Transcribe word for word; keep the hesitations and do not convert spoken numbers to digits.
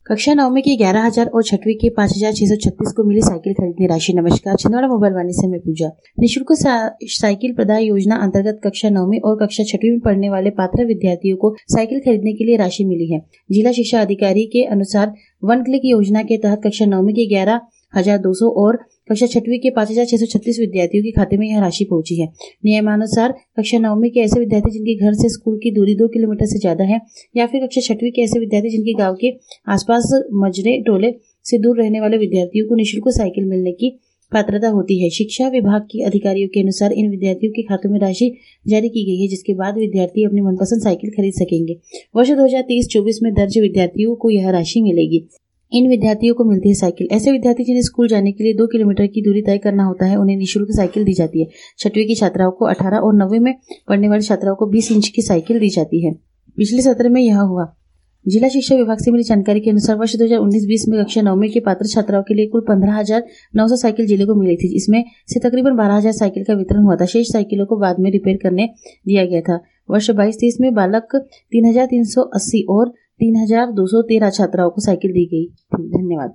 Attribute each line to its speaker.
Speaker 1: कक्षा नौवीं की ग्यारह हजार और छठवीं के पाँच हजार छह सौ छत्तीस को मिली साइकिल खरीदने राशि। नमस्कार, छिंदवाड़ा मोबाइल वाणी से मैं पूजा। निःशुल्क सा, साइकिल प्रदाय योजना अंतर्गत कक्षा नौवीं और कक्षा छठवीं में पढ़ने वाले पात्र विद्यार्थियों को साइकिल खरीदने के लिए राशि मिली है। जिला शिक्षा अधिकारी के अनुसार वन क्लिक योजना के तहत कक्षा नौवीं के ग्यारह हजार दो सौ और कक्षा छठवीं के पाँच हजार छह सौ छत्तीस विद्यार्थियों के खाते में यह राशि पहुंची है। नियमानुसार कक्षा नौवीं के ऐसे विद्यार्थी जिनके घर से स्कूल की दूरी दो किलोमीटर से ज्यादा है, या फिर कक्षा छठवीं के ऐसे विद्यार्थी जिनके गांव के आसपास मजरे टोले से दूर रहने वाले विद्यार्थियों को निःशुल्क साइकिल मिलने की पात्रता होती है। शिक्षा विभाग के अधिकारियों के अनुसार इन विद्यार्थियों के खातों में राशि जारी की गई है, जिसके बाद विद्यार्थी अपनी मनपसंद साइकिल खरीद सकेंगे। वर्ष दो हजार तेईस चौबीस में दर्ज विद्यार्थियों को यह राशि मिलेगी। इन विद्यार्थियों को मिलती है साइकिल। ऐसे विद्यार्थी जिन्हें स्कूल जाने के लिए दो किलोमीटर की दूरी तय करना होता है, उन्हें निःशुल्क साइकिल दी जाती है। छठवीं की छात्राओं को अठारह और नौवीं में पढ़ने वाली छात्राओं को बीस इंच की साइकिल दी जाती है। पिछले सत्र में यह हुआ। जिला शिक्षा विभाग से मिली जानकारी के अनुसार वर्ष दो हजार उन्नीस बीस में कक्षा नौवीं के पात्र छात्राओं के लिए कुल पंद्रह हजार नौ सौ साइकिल जिले को मिली थी। इसमें से तकरीबन बारह हजार साइकिल का वितरण हुआ था। शेष साइकिलों को बाद में रिपेयर करने दिया गया था। वर्ष बाईस तेईस में बालक तीन हजार तीन सौ अस्सी और तीन हजार दो सौ तेरह छात्राओं को साइकिल दी गई थी। धन्यवाद।